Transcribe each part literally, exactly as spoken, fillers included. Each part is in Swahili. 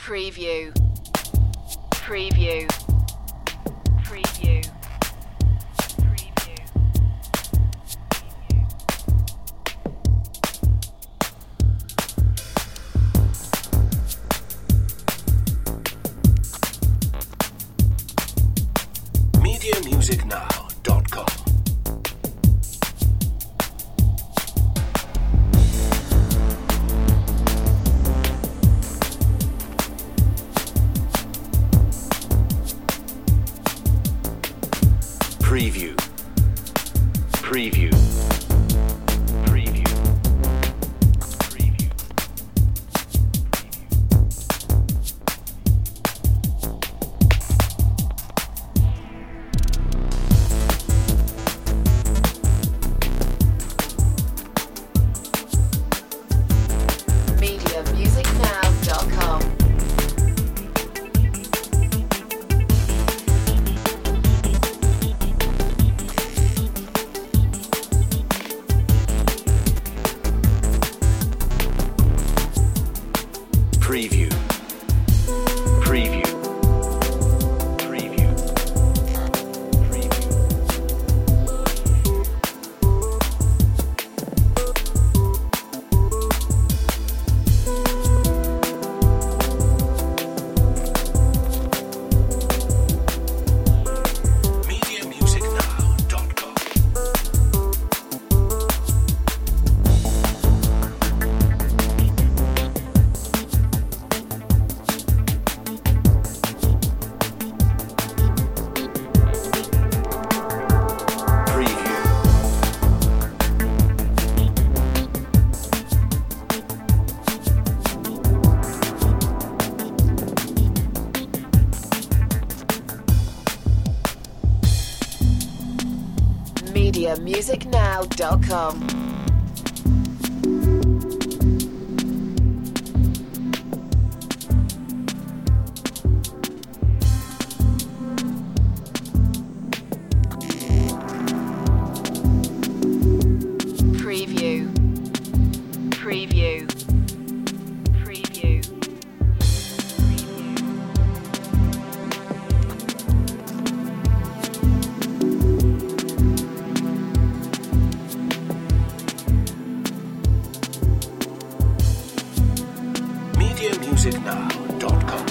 Preview. Preview. Preview. media music now dot com. Preview. Preview. Preview. Preview. media music now dot com. Preview. Preview. Preview. Preview. media music now dot com. media music now dot com. Preview. Preview. Preview. media music now dot com.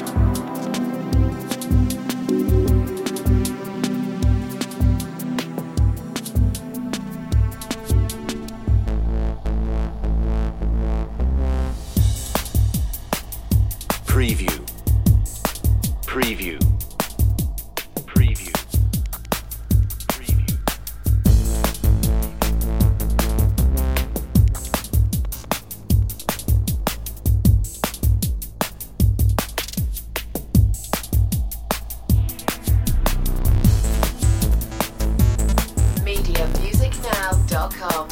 Preview. Preview. Preview. Preview. media music now dot com.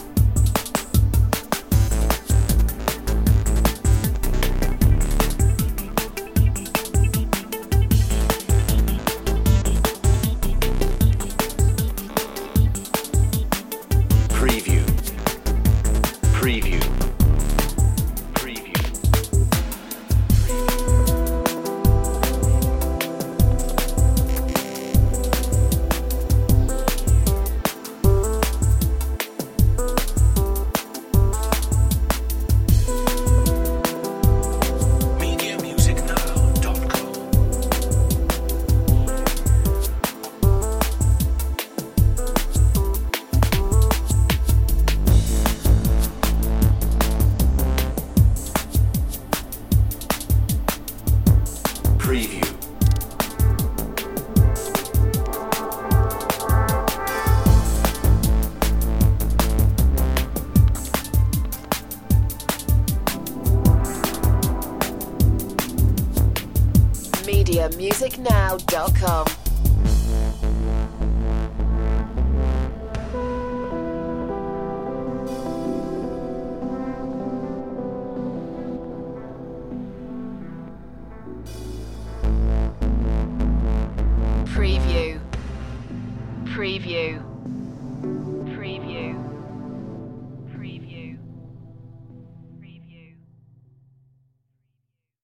Preview. Preview. Preview. media music now dot com. Preview. media music now dot com. Preview. Preview.